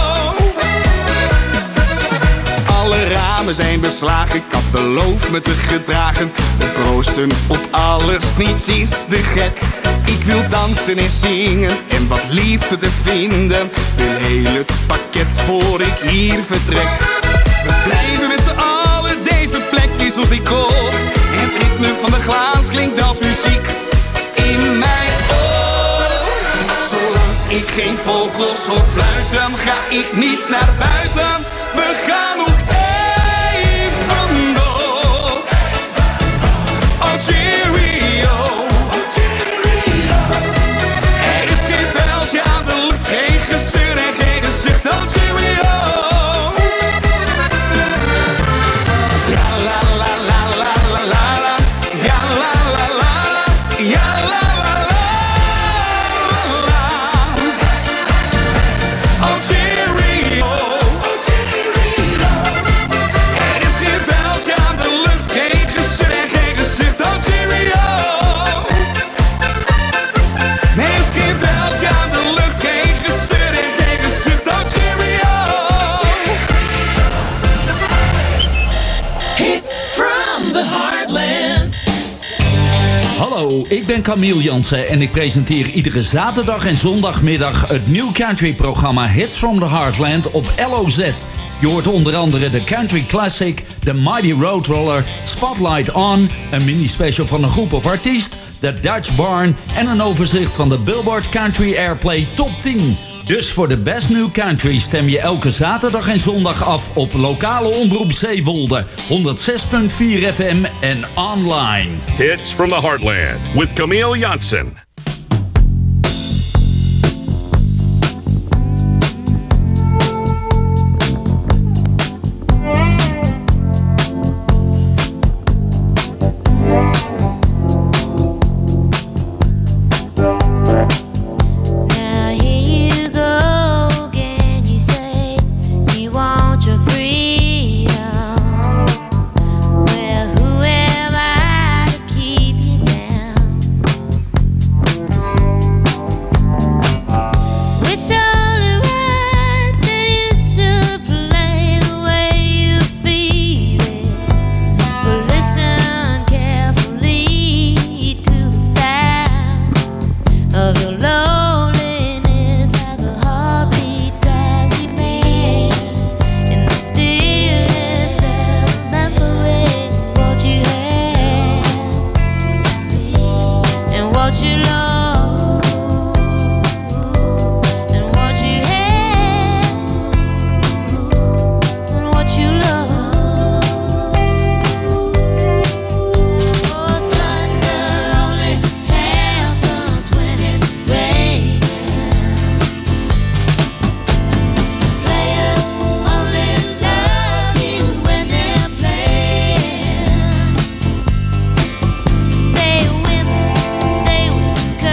Alle ramen zijn beslagen, ik had beloofd me te gedragen. We proosten op alles, niets is te gek. Ik wil dansen en zingen en wat liefde te vinden. Wil heel het pakket voor ik hier vertrek. We blijven met z'n allen, deze plek is ons decor. Het ritme van de glaas klinkt als muziek in mijn oor. Zolang ik geen vogels hoor fluiten, ga ik niet naar buiten. We gaan nog even door. Oh cheerio. Er is geen veldje aan de lucht, geen gezeur en geen gezucht. Oh cheerio. Ja la la la la la la la. Ja la la la la. Ja la la la la. Oh cheerio. Er is geen veldje aan de lucht, geen gezeur en geen gezucht. Oh cheerio. Nee, er is geen veldje aan de lucht, geen gezeur en geen gezucht. Oh cheerio. Hit from the heartland. Hallo, ik ben Camille Jansen en ik presenteer iedere zaterdag en zondagmiddag het New Country programma Hits from the Heartland op LOZ. Je hoort onder andere de Country Classic, de Mighty Roadroller, Spotlight On, een mini-special van een groep of artiest, de Dutch Barn en een overzicht van de Billboard Country Airplay Top 10. Dus voor de Best New Country stem je elke zaterdag en zondag af op lokale omroep Zeewolde, 106.4 FM en online. Hits from the Heartland with Camille Jansen. Now here you go again. You say you want your freedom. Well, who am I to keep you down? It's only right that you should play the way you feel it. But listen carefully to the sound of your loneliness, like a heartbeat drives you mad. In the stillness of remembering what you had and what you lost and what you had and what you lost. Oh, thunder only happens when it's raining. Players only love you when they're playing. Say women, they would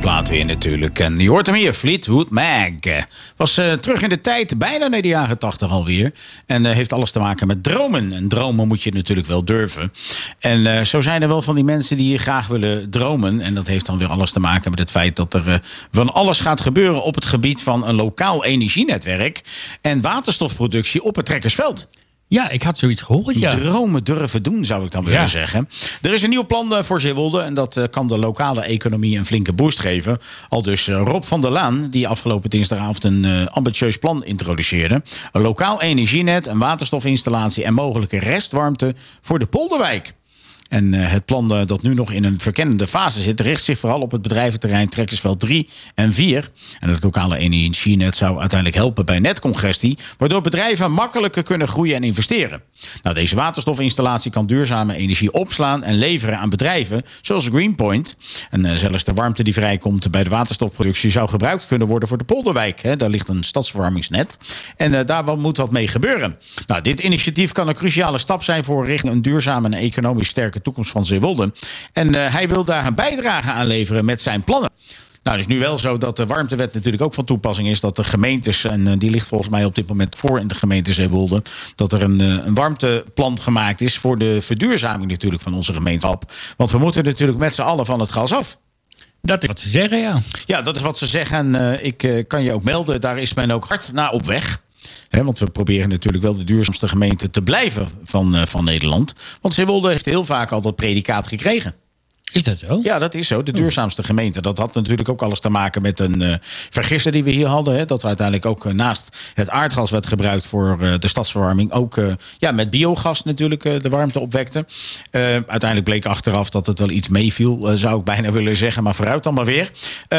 plaat weer natuurlijk. En je hoort hem hier, Fleetwood Mac. Was terug in de tijd, bijna naar de jaren 80 alweer. En heeft alles te maken met dromen. En dromen moet je natuurlijk wel durven. En zo zijn er wel van die mensen die graag willen dromen. En dat heeft dan weer alles te maken met het feit dat er van alles gaat gebeuren op het gebied van een lokaal energienetwerk en waterstofproductie op het Trekkersveld. Ja, ik had zoiets gehoord, ja. Dromen durven doen, zou ik dan willen zeggen. Er is een nieuw plan voor Zeewolde en dat kan de lokale economie een flinke boost geven. Al dus Rob van der Laan, die afgelopen dinsdagavond een ambitieus plan introduceerde. Een lokaal energienet, een waterstofinstallatie en mogelijke restwarmte voor de Polderwijk. En het plan dat nu nog in een verkennende fase zit, richt zich vooral op het bedrijventerrein Trekkersveld 3 en 4. En het lokale energienet zou uiteindelijk helpen bij netcongestie, waardoor bedrijven makkelijker kunnen groeien en investeren. Nou, deze waterstofinstallatie kan duurzame energie opslaan en leveren aan bedrijven zoals Greenpoint. En zelfs de warmte die vrijkomt bij de waterstofproductie zou gebruikt kunnen worden voor de Polderwijk. Hè. Daar ligt een stadsverwarmingsnet. En daar moet wat mee gebeuren. Nou, dit initiatief kan een cruciale stap zijn voor richting een duurzame en economisch sterke toekomst van Zeewolde. En hij wil daar een bijdrage aan leveren met zijn plannen. Nou, het is nu wel zo dat de warmtewet natuurlijk ook van toepassing is. Dat de gemeentes, en die ligt volgens mij op dit moment voor in de gemeente Zeewolde, dat er een warmteplan gemaakt is voor de verduurzaming natuurlijk van onze gemeenschap. Want we moeten natuurlijk met z'n allen van het gas af. Dat is wat ze zeggen, ja. Ja, dat is wat ze zeggen. En ik kan je ook melden, daar is men ook hard naar op weg. Want we proberen natuurlijk wel de duurzaamste gemeente te blijven van Nederland. Want Zeewolde heeft heel vaak al dat predicaat gekregen. Is dat zo? Ja, dat is zo. De duurzaamste gemeente. Dat had natuurlijk ook alles te maken met een vergisser die we hier hadden. Hè. Dat we uiteindelijk ook naast het aardgas werd gebruikt voor de stadsverwarming. Ook met biogas natuurlijk de warmte opwekte. Uiteindelijk bleek achteraf dat het wel iets meeviel, zou ik bijna willen zeggen. Maar vooruit dan maar weer.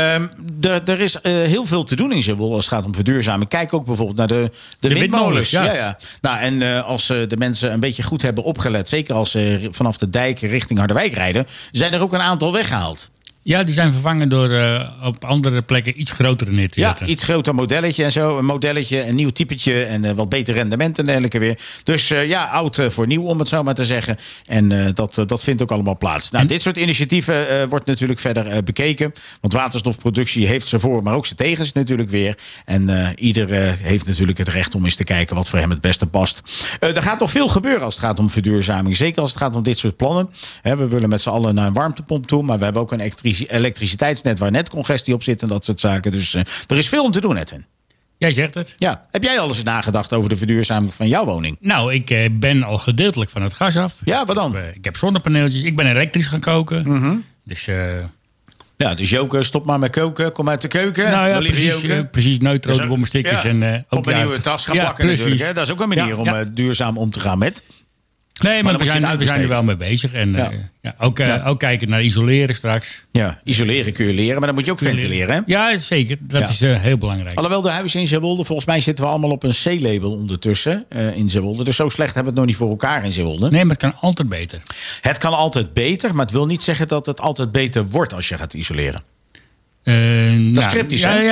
Er is heel veel te doen in Zeewolde als het gaat om verduurzaming. Kijk ook bijvoorbeeld naar de windmolens. Ja. Nou, en als de mensen een beetje goed hebben opgelet, zeker als ze vanaf de dijk richting Harderwijk rijden, zijn er ook een aantal weggehaald. Ja, die zijn vervangen door op andere plekken iets grotere neer te zetten. Ja, iets groter modelletje en zo. Een modelletje, een nieuw typetje en wat beter rendement en dergelijke weer. Dus oud voor nieuw, om het zo maar te zeggen. En dat vindt ook allemaal plaats. Nou, dit soort initiatieven wordt natuurlijk verder bekeken. Want waterstofproductie heeft zijn voor, maar ook zijn tegens natuurlijk weer. En ieder heeft natuurlijk het recht om eens te kijken wat voor hem het beste past. Er gaat nog veel gebeuren als het gaat om verduurzaming. Zeker als het gaat om dit soort plannen. We willen met z'n allen naar een warmtepomp toe, maar we hebben ook een elektriciteitsnet waar netcongestie op zit en dat soort zaken. Dus er is veel om te doen, Edwin. Jij zegt het. Ja. Heb jij al eens nagedacht over de verduurzaming van jouw woning? Nou, ik ben al gedeeltelijk van het gas af. Ja, wat dan? Ik heb zonnepaneeltjes. Ik ben elektrisch gaan koken. Mm-hmm. Dus ja, dus Joke, stop maar met koken. Kom uit de keuken. Nou ja, precies neutro de bommenstickers. En op een nieuwe tas gaan plakken natuurlijk. Hè? Dat is ook een manier om duurzaam om te gaan met. Nee, maar we zijn er wel mee bezig. En ook kijken naar isoleren straks. Ja, isoleren kun je leren, maar dan moet je ook ventileren. Hè? Ja, zeker. Dat is heel belangrijk. Alhoewel de huizen in Zeewolde, volgens mij zitten we allemaal op een C-label ondertussen in Zeewolde. Dus zo slecht hebben we het nog niet voor elkaar in Zeewolde. Nee, maar het kan altijd beter. Het kan altijd beter, maar het wil niet zeggen dat het altijd beter wordt als je gaat isoleren. Dat is cryptisch, hè?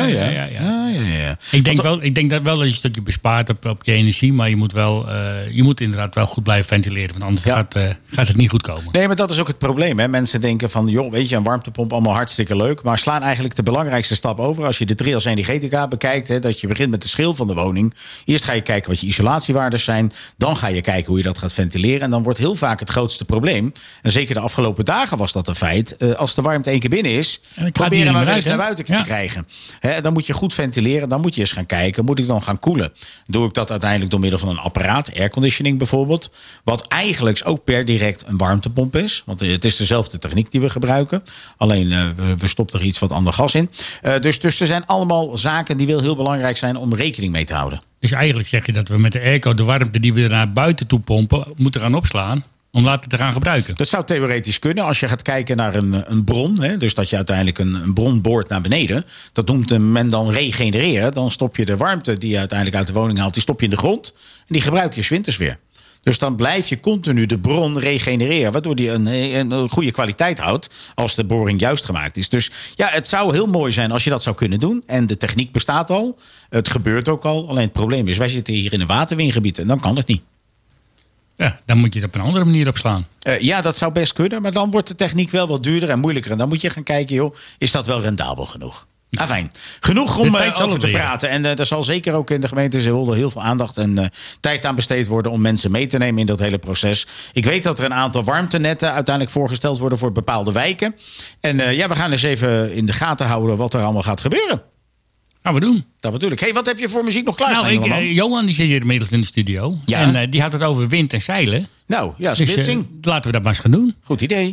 Ja. Ik denk dat wel dat je een stukje bespaart op je energie, maar je moet inderdaad wel goed blijven ventileren, want anders gaat het niet goed komen. Nee, maar dat is ook het probleem, hè? Mensen denken van, joh, weet je, een warmtepomp allemaal hartstikke leuk, maar slaan eigenlijk de belangrijkste stap over. Als je de Trias Energetica bekijkt, hè, dat je begint met de schil van de woning. Eerst ga je kijken wat je isolatiewaardes zijn, dan ga je kijken hoe je dat gaat ventileren en dan wordt heel vaak het grootste probleem, en zeker de afgelopen dagen was dat een feit, als de warmte 1 keer binnen is, proberen we weer eens naar buiten te krijgen. Dan moet je goed ventileren, dan moet je eens gaan kijken, moet ik dan gaan koelen? Doe ik dat uiteindelijk door middel van een apparaat, airconditioning bijvoorbeeld, wat eigenlijk ook per direct een warmtepomp is, want het is dezelfde techniek die we gebruiken, alleen we stoppen er iets wat ander gas in. Dus er zijn allemaal zaken die wel heel belangrijk zijn om rekening mee te houden. Dus eigenlijk zeg je dat we met de airco de warmte die we naar buiten toe pompen, moeten gaan opslaan om later te gaan gebruiken. Dat zou theoretisch kunnen als je gaat kijken naar een bron. Hè, dus dat je uiteindelijk een bron boort naar beneden. Dat noemt men dan regenereren. Dan stop je de warmte die je uiteindelijk uit de woning haalt, die stop je in de grond. En die gebruik je 's winters weer. Dus dan blijf je continu de bron regenereren, waardoor die een goede kwaliteit houdt als de boring juist gemaakt is. Dus ja, het zou heel mooi zijn als je dat zou kunnen doen. En de techniek bestaat al. Het gebeurt ook al. Alleen het probleem is, wij zitten hier in een waterwingebied en dan kan het niet. Ja, dan moet je het op een andere manier opslaan. Ja, dat zou best kunnen. Maar dan wordt de techniek wel wat duurder en moeilijker. En dan moet je gaan kijken, joh, is dat wel rendabel genoeg? Fijn. Genoeg om over te praten. En er zal zeker ook in de gemeente Zeewolde heel veel aandacht en tijd aan besteed worden om mensen mee te nemen in dat hele proces. Ik weet dat er een aantal warmtenetten uiteindelijk voorgesteld worden voor bepaalde wijken. En we gaan eens even in de gaten houden wat er allemaal gaat gebeuren. Gaan we doen. Dat bedoel ik. Hey, wat heb je voor muziek nog klaarstaan? Johan die zit hier inmiddels in de studio. Ja. En die had het over wind en zeilen. Nou, ja, splitsing. Dus, laten we dat maar eens gaan doen. Goed idee.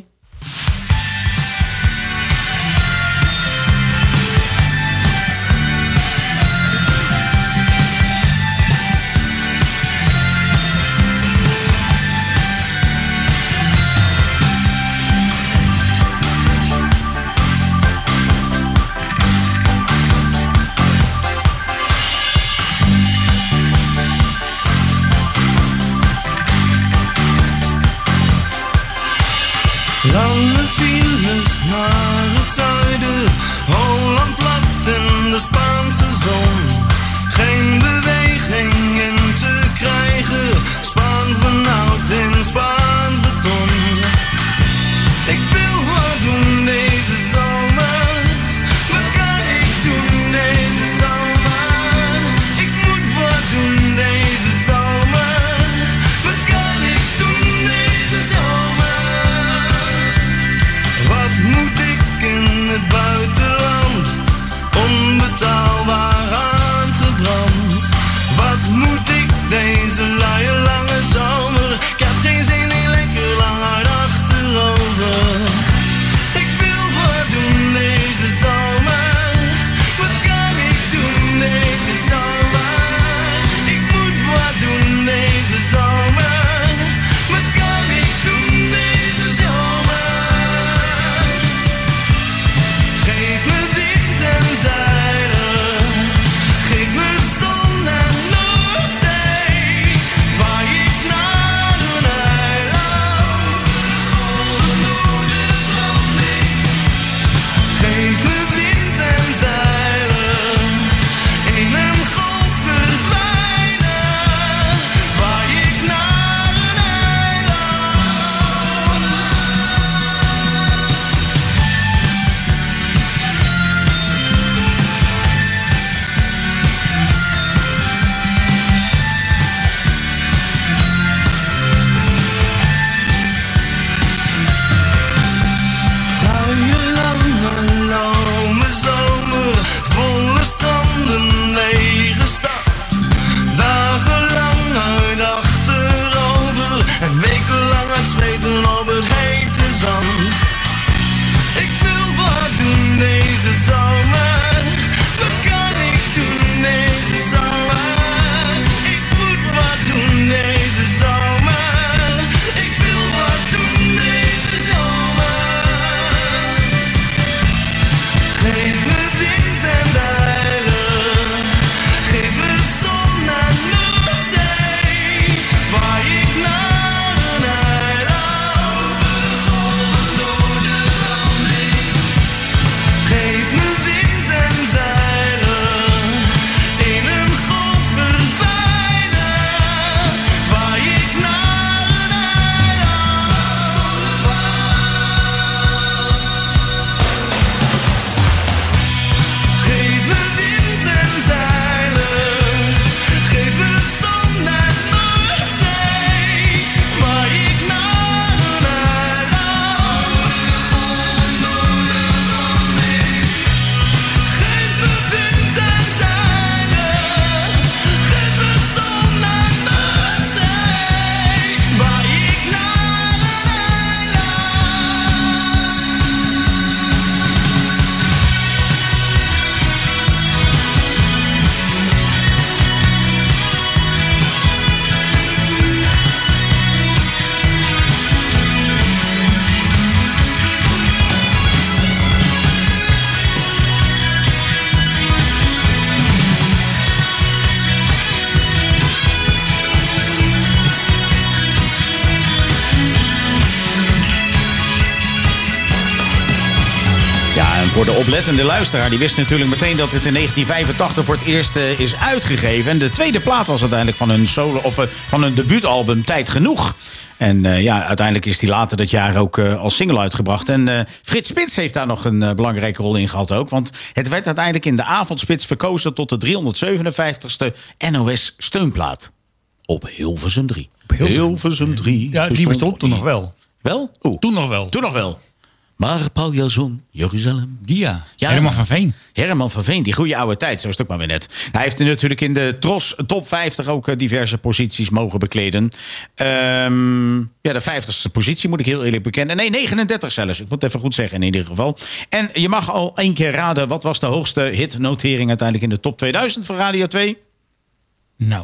Lange files naar het zuiden, Holland plat in de Spaanse zon. Geen beweging in te krijgen, Spaans benauwd in Spaans beton. Ik wil wat doen deze zomer, wat kan ik doen deze zomer? Ik moet wat doen deze zomer, wat kan ik doen deze zomer? Wat moet ik in het buitenland, onbetaalbaar aangebrand? Wat moet ik deze luie lange zomer? Ik heb geen zin in lekker lang hard achterover. Ik wil wat doen deze zomer, wat kan ik doen deze zomer? Ik moet wat doen deze zomer, wat kan ik doen deze zomer? Geef me wind en zeilen, geef me zon en Noordzee, waai ik naar een eiland, de golven door de branding. Geef me wind en zeilen, in een golf Voor de oplettende luisteraar, die wist natuurlijk meteen dat het in 1985 voor het eerst is uitgegeven. En de tweede plaat was uiteindelijk van hun solo of van hun debuutalbum Tijd Genoeg. En uiteindelijk is die later dat jaar ook als single uitgebracht. En Frits Spits heeft daar nog een belangrijke rol in gehad ook. Want het werd uiteindelijk in de avondspits verkozen tot de 357ste NOS-steunplaat. Op Hilversum 3. Hilversum 3. Ja, die bestond toen nog wel. Wel? Toen nog wel. Toen nog wel. Maar Paul Jason, Jeruzalem. Ja, Herman van Veen. Herman van Veen, die goede oude tijd, zo is het ook maar weer net. Hij heeft natuurlijk in de Tros Top 50 ook diverse posities mogen bekleden. De 50ste positie moet ik heel eerlijk bekennen. Nee, 39 zelfs. Ik moet het even goed zeggen in ieder geval. En je mag al 1 keer raden, wat was de hoogste hitnotering uiteindelijk in de Top 2000 van Radio 2? Nou,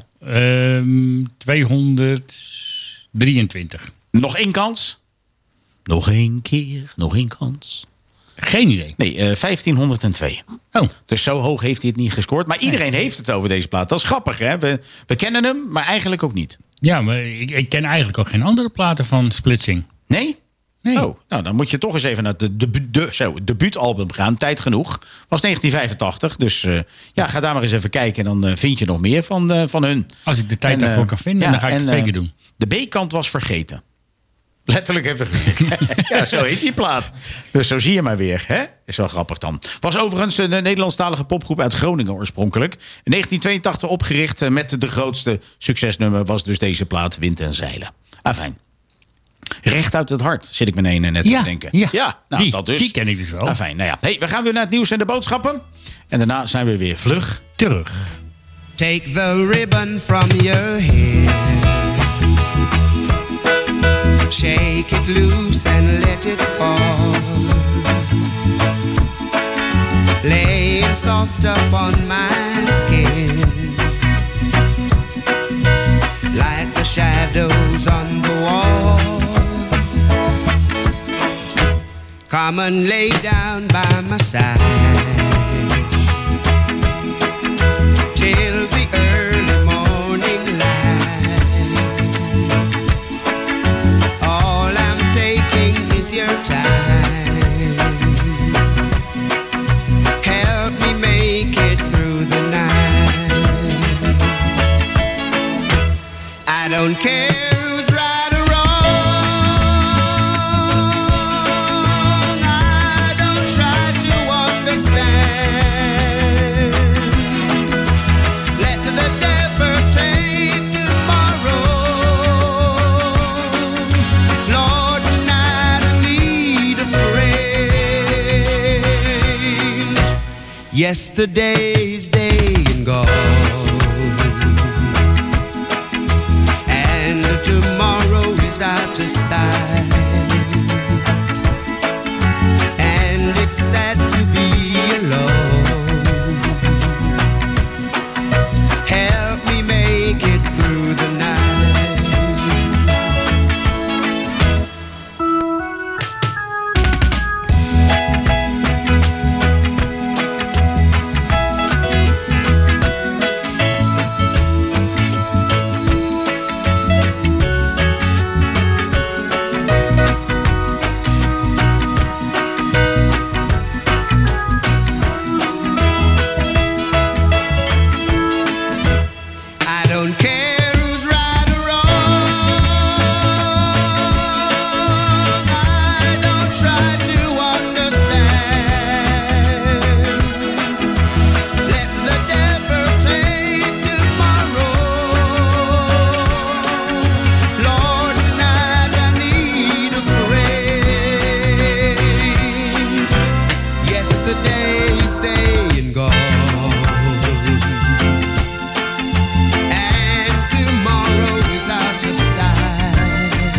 223. Nog 1 kans? Nog 1 keer, nog 1 kans. Geen idee. Nee, 1502. Oh. Dus zo hoog heeft hij het niet gescoord. Maar iedereen heeft het over deze plaat. Dat is grappig, hè? We kennen hem, maar eigenlijk ook niet. Ja, maar ik ken eigenlijk ook geen andere platen van Splitsing. Nee? Nee. Oh, nou, dan moet je toch eens even naar het debuutalbum gaan. Tijd Genoeg. Was 1985. Dus ga daar maar eens even kijken. En dan vind je nog meer van hun. Als ik de tijd daarvoor kan vinden, dan ga ik het zeker doen. De B-kant was vergeten. Letterlijk even. Ja, zo heet die plaat. Dus zo zie je maar weer. Hè? Is wel grappig dan. Was overigens een Nederlandstalige popgroep uit Groningen oorspronkelijk. In 1982 opgericht met de grootste succesnummer was dus deze plaat Wind en Zeilen. Fijn. Recht uit het hart, zit ik beneden net te denken. Ja, nou, dat dus. Die ken ik dus wel. Fijn, nou ja. Hey, we gaan weer naar het nieuws en de boodschappen. En daarna zijn we weer vlug terug. Take the ribbon from your hair. Shake it loose and let it fall. Lay it soft upon my skin, like the shadows on the wall. Come and lay down by my side till the early morning light. All I'm taking is your time. Help me make it through the night. I don't care who's right or wrong. I don't try to understand. Let the devil take tomorrow. Lord, tonight I need a friend. Yesterday's day and gone, and tomorrow is out of sight. And it's sad to be alone. Help me make it through the night. I don't care who's right or wrong. I don't try to understand. Let the devil take tomorrow. Lord, tonight I need a friend. Yesterday's day and gone, and tomorrow is out of sight.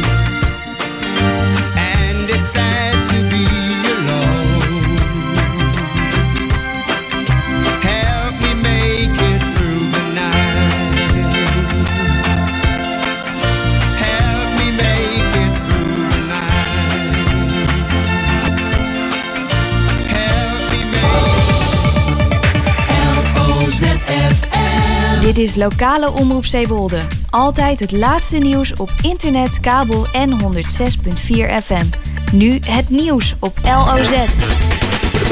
And it's sad to be alone. Help me make it through the night. Help me make it through the night. Help me LOZFM. Dit is lokale omroep Zeewolde. Altijd het laatste nieuws op internet, kabel en 106.4 FM. Nu het nieuws op LOZ.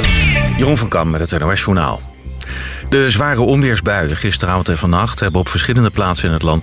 Jeroen van Kam met het NOS Journaal. De zware onweersbuien gisteravond en vannacht hebben op verschillende plaatsen in het land